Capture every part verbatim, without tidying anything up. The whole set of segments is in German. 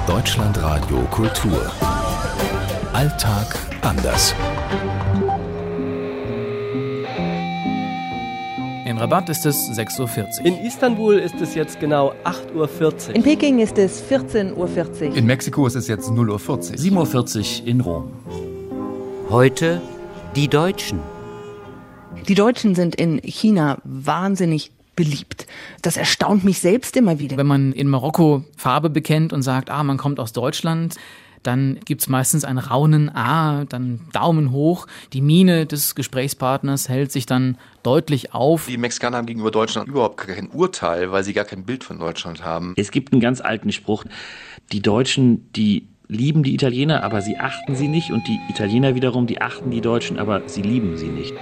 Deutschlandradio Kultur. Alltag anders. In Rabat ist es sechs Uhr vierzig. In Istanbul ist es jetzt genau acht Uhr vierzig. In Peking ist es vierzehn Uhr vierzig. In Mexiko ist es jetzt null Uhr vierzig. sieben Uhr vierzig in Rom. Heute die Deutschen. Die Deutschen sind in China wahnsinnig beliebt. Das erstaunt mich selbst immer wieder. Wenn man in Marokko Farbe bekennt und sagt, ah, man kommt aus Deutschland, dann gibt's meistens ein Raunen, ah, dann Daumen hoch. Die Miene des Gesprächspartners hält sich dann deutlich auf. Die Mexikaner haben gegenüber Deutschland überhaupt kein Urteil, weil sie gar kein Bild von Deutschland haben. Es gibt einen ganz alten Spruch, die Deutschen, die lieben die Italiener, aber sie achten sie nicht. Und die Italiener wiederum, die achten die Deutschen, aber sie lieben sie nicht.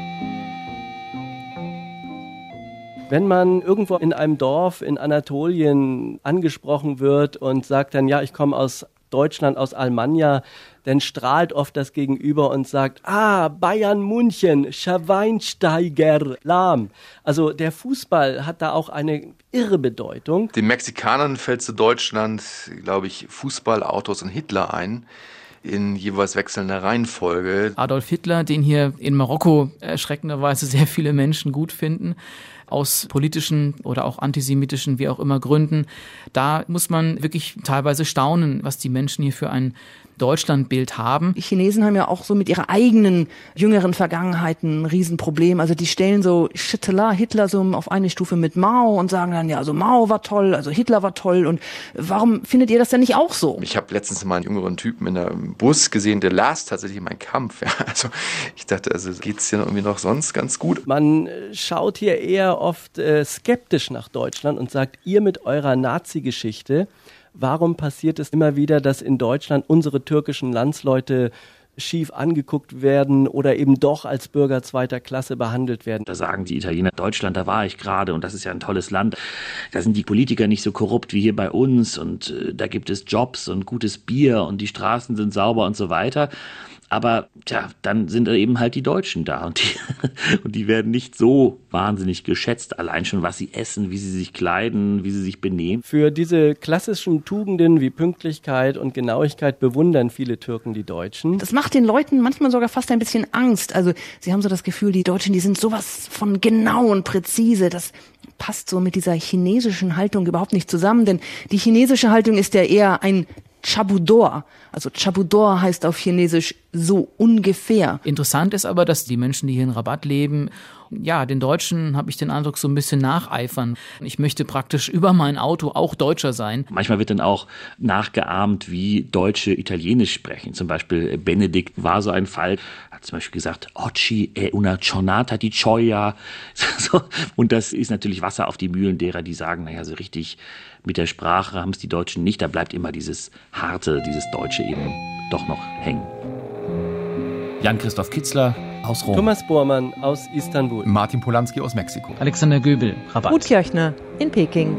Wenn man irgendwo in einem Dorf in Anatolien angesprochen wird und sagt dann, ja, ich komme aus Deutschland, aus Almania, dann strahlt oft das Gegenüber und sagt, ah, Bayern München, Schweinsteiger, Lahm. Also der Fußball hat da auch eine irre Bedeutung. Den Mexikanern fällt zu Deutschland, glaube ich, Fußball, Autos und Hitler ein. In jeweils wechselnder Reihenfolge. Adolf Hitler, den hier in Marokko erschreckenderweise sehr viele Menschen gut finden, aus politischen oder auch antisemitischen, wie auch immer Gründen. Da muss man wirklich teilweise staunen, was die Menschen hier für ein Deutschlandbild haben. Die Chinesen haben ja auch so mit ihrer eigenen jüngeren Vergangenheit ein Riesenproblem. Also die stellen so Hitler so auf eine Stufe mit Mao und sagen dann, ja, also Mao war toll, also Hitler war toll. Und warum findet ihr das denn nicht auch so? Ich habe letztens mal einen jüngeren Typen in einem Bus gesehen, der las tatsächlich meinen Kampf. Ja, also ich dachte, also geht's hier irgendwie noch sonst ganz gut. Man schaut hier eher oft äh, skeptisch nach Deutschland und sagt, ihr mit eurer Nazi-Geschichte, warum passiert es immer wieder, dass in Deutschland unsere türkischen Landsleute schief angeguckt werden oder eben doch als Bürger zweiter Klasse behandelt werden? Da sagen die Italiener, Deutschland, da war ich gerade und das ist ja ein tolles Land. Da sind die Politiker nicht so korrupt wie hier bei uns und äh, da gibt es Jobs und gutes Bier und die Straßen sind sauber und so weiter. Aber tja, dann sind eben halt die Deutschen da und die, und die werden nicht so wahnsinnig geschätzt, allein schon was sie essen, wie sie sich kleiden, wie sie sich benehmen. Für diese klassischen Tugenden wie Pünktlichkeit und Genauigkeit bewundern viele Türken die Deutschen. Das macht den Leuten manchmal sogar fast ein bisschen Angst. Also sie haben so das Gefühl, die Deutschen, die sind sowas von genau und präzise. Das passt so mit dieser chinesischen Haltung überhaupt nicht zusammen, denn die chinesische Haltung ist ja eher ein Chabudor. Also Chabudor heißt auf Chinesisch so ungefähr. Interessant ist aber, dass die Menschen, die hier in Rabat leben, ja, den Deutschen, habe ich den Eindruck, so ein bisschen nacheifern. Ich möchte praktisch über mein Auto auch Deutscher sein. Manchmal wird dann auch nachgeahmt, wie Deutsche Italienisch sprechen. Zum Beispiel Benedikt war so ein Fall, hat zum Beispiel gesagt, Oggi è una giornata di gioia. Und das ist natürlich Wasser auf die Mühlen derer, die sagen, naja, so richtig mit der Sprache haben es die Deutschen nicht. Da bleibt immer dieses Harte, dieses Deutsche eben doch noch hängen. Jan-Christoph Kitzler aus Rom. Thomas Bormann aus Istanbul. Martin Polanski aus Mexiko. Alexander Göbel, Rabat. Ruth Kirchner in Peking.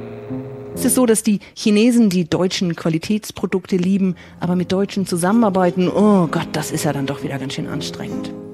Es ist so, dass die Chinesen die deutschen Qualitätsprodukte lieben, aber mit Deutschen zusammenarbeiten, oh Gott, das ist ja dann doch wieder ganz schön anstrengend.